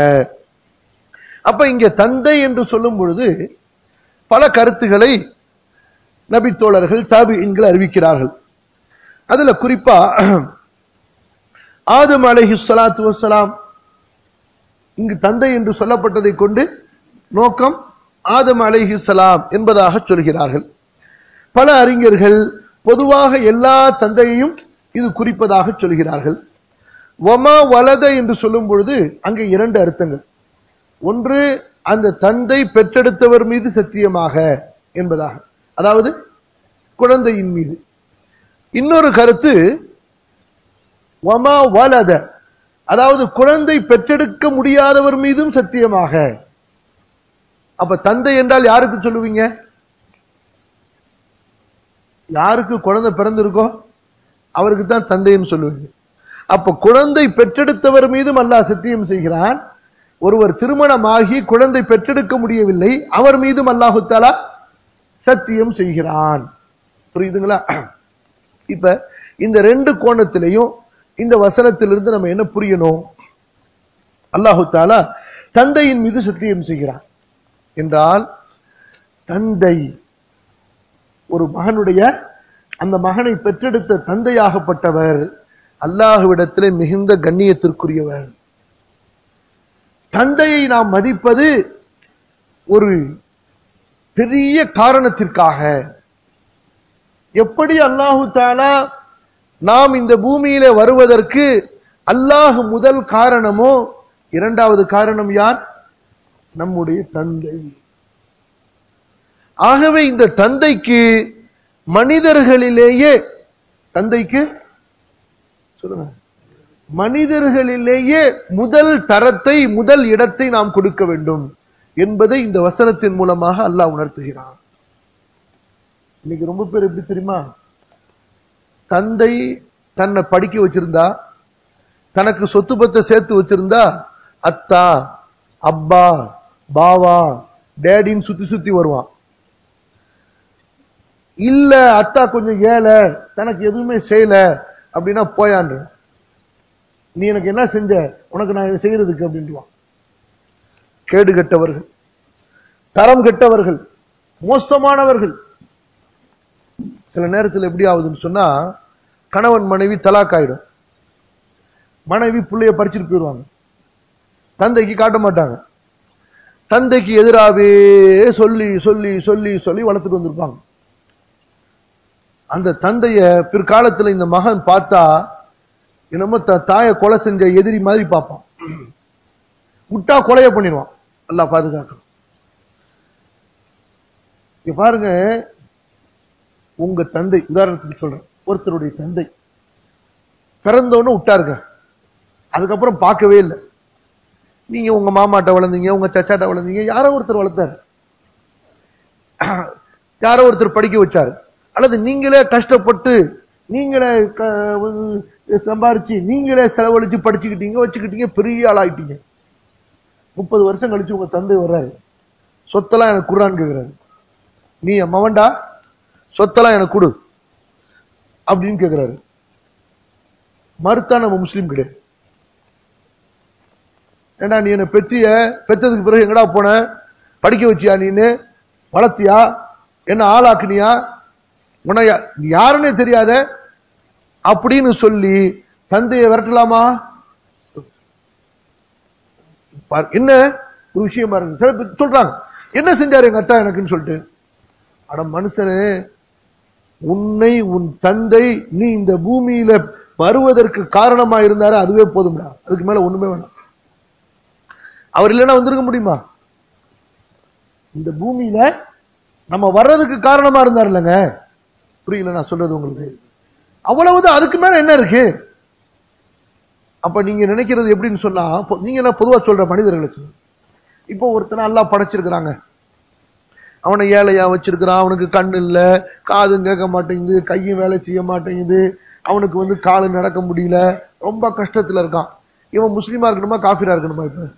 [SPEAKER 1] அப்ப இங்க தந்தை என்று சொல்லும் பொழுது பல கருத்துக்களை நபி தோழர்கள் தாபிஈன்கள் அறிவிக்கிறார்கள். அதுல குறிப்பா ஆதம் அலைஹிஸ்ஸலாத்து வஸ்ஸலாம் இங்கு தந்தை என்று சொல்லப்பட்டதை கொண்டு நோக்கம் ஆதம் அலைஹிஸ்ஸலாம் என்பதாக சொல்கிறார்கள். பல அறிஞர்கள் பொதுவாக எல்லா தந்தையையும் இது குறிப்பதாக சொல்கிறார்கள். வமா வலத என்று சொல்லும் பொழுது அங்கே இரண்டு அர்த்தங்கள். ஒன்று, அந்த தந்தை பெற்றெடுத்தவர் மீது சத்தியமாக என்பதாக, அதாவது குழந்தையின் மீது. இன்னொரு கருத்து வமா வலத, அதாவது குழந்தை பெற்றெடுக்க முடியாதவர் மீதும் சத்தியமாக. அப்ப தந்தை என்றால் யாருக்கு சொல்லுவீங்க? யாருக்கு குழந்தை பிறந்திருக்கோ அவருக்கு தான் தந்தைன்னு சொல்லுவீங்க. அப்ப குழந்தை பெற்றெடுத்தவர் மீதும் அல்லாஹ் சத்தியம் செய்கிறான். ஒருவர் திருமணமாகி குழந்தை பெற்றெடுக்க முடியவில்லை, அவர் மீதும் அல்லாஹு தஆலா சத்தியம் செய்கிறான். புரியுதுங்களா? இப்ப இந்த ரெண்டு கோணத்திலையும் இந்த வசனத்திலிருந்து நம்ம என்ன புரியணும்? அல்லாஹு தஆலா தந்தையின் மீது சத்தியம் செய்கிறான் என்றால், தந்தை ஒரு மகனுடைய அந்த மகனை பெற்றெடுத்த தந்தையாகப்பட்டவர் அல்லாஹ்விடத்திலே மிகுந்த கண்ணியத்திற்குரியவர். தந்தையை நாம் மதிப்பது ஒரு பெரிய காரணத்திற்காக. எப்படி அல்லாஹு தஆலா நாம் இந்த பூமியிலே வருவதற்கு அல்லாஹ் முதல் காரணமோ, இரண்டாவது காரணம் யார்? நம்முடைய தந்தை. ஆகவே இந்த தந்தைக்கு மனிதர்களிலேயே, தந்தைக்கு சொல்லுங்க, மனிதர்களிலேயே முதல் தரத்தை, முதல் இடத்தை நாம் கொடுக்க வேண்டும் என்பதை இந்த வசனத்தின் மூலமாக அல்லாஹ் உணர்த்துகிறான். இன்னைக்கு ரொம்ப பேர் எப்படி தெரியுமா? தந்தை தன்னை படிக்க வச்சிருந்தா, தனக்கு சொத்து பத்தை சேர்த்து வச்சிருந்தா, அத்தா, அப்பா, பாவா, டேடின்னு சுத்தி சுத்தி வருவான். இல்ல அத்தா கொஞ்சம் ஏழை, தனக்கு எதுவுமே செய்யல அப்படின்னா போயான்ற, நீ எனக்கு என்ன செஞ்ச, உனக்கு நான் செய்யறதுக்கு அப்படின்ட்டுவான். கேடு கெட்டவர்கள், தரம் கெட்டவர்கள், மோசமானவர்கள். சில நேரத்தில் எப்படி ஆகுதுன்னு சொன்னா, கணவன் மனைவி தலாக் ஆயிடும். மனைவி பிள்ளைய பறிச்சுட்டு போயிடுவாங்க, தந்தைக்கு காட்ட மாட்டாங்க. தந்தைக்கு எதிராகவே சொல்லி சொல்லி சொல்லி சொல்லி வளர்த்துட்டு வந்திருப்பாங்க. அந்த தந்தைய பிற்காலத்துல இந்த மகன் பார்த்தா என்னமோ தாயை கொலை செஞ்ச எதிரி மாதிரி பார்ப்பான். விட்டா கொலைய பண்ணிடுவான். அல்லாஹ் பாதுகாக்கணும். பாருங்க, உங்க தந்தை, உதாரணத்துக்கு சொல்றேன், ஒருத்தருடைய தந்தை பிறந்தவொன்னு விட்டாருங்க, அதுக்கப்புறம் பார்க்கவே இல்லை. நீங்க உங்க மாமாட்ட வளர்ந்தீங்க, உங்க சச்சாட்ட வளர்ந்தீங்க, யாரோ ஒருத்தர் வளர்த்தாரு, யாரோ ஒருத்தர் படிக்க வச்சாரு, அல்லது நீங்களே கஷ்டப்பட்டு நீங்களே சம்பாரிச்சு நீங்களே செலவழிச்சு படிச்சுக்கிட்டீங்க, வச்சுக்கிட்டீங்க, பெரிய ஆளாயிட்டீங்க. 30 வருஷம் கழிச்சு உங்க தந்தை வர்றாரு, சொத்தெல்லாம் எனக்கு குர்ஆன் கேட்கிறாரு. நீ மவன்டா, சொத்தெல்லாம் எனக்கு கொடு அப்படின்னு கேட்கிறாரு. மறுத்தா நம்ம முஸ்லீம் கிடையாது. ஏண்டா நீ என்ன பெத்ததுக்கு பிறகு எங்கடா போன, படிக்க வச்சியா, நீன்னு வளர்த்தியா, என்ன ஆளாக்குனியா, உன்னை யாருன்னே தெரியாத அப்படின்னு சொல்லி தந்தையை விரட்டலாமா? என்ன ஒரு விஷயம் பாருங்க. சில பேர் சொல்றாங்க, என்ன செஞ்சாரு எங்க அத்தா எனக்குன்னு சொல்லிட்டு. அட மனுஷனே, உன்னை உன் தந்தை நீ இந்த பூமியில வருவதற்கு காரணமா இருந்தாரு, அதுவே போதும்டா. அதுக்கு மேல ஒண்ணுமே வேணாம். அவர் இல்லைன்னா வந்திருக்க முடியுமா? இந்த பூமியில நம்ம வர்றதுக்கு காரணமா இருந்தார் இல்லங்க. புரியல நான் சொல்றது உங்களுக்கு? அவ்வளவுதான். அதுக்கு மேல என்ன இருக்கு? அப்ப நீங்க நினைக்கிறது எப்படின்னு சொன்னா, நீங்க என்ன பொதுவா சொல்ற மனிதர்களுக்கு, இப்போ ஒருத்தனை அல்லாஹ் படைச்சிருக்கிறாங்க, அவனை ஏழையா வச்சிருக்கிறான், அவனுக்கு கண்ணு இல்ல, காதும் கேட்க மாட்டேங்குது, கையும் வேலை செய்ய மாட்டேங்குது, அவனுக்கு காலு நடக்க முடியல, ரொம்ப கஷ்டத்துல இருக்கான். இவன் முஸ்லீமா இருக்கணுமா காஃபிரா இருக்கணுமா? இப்ப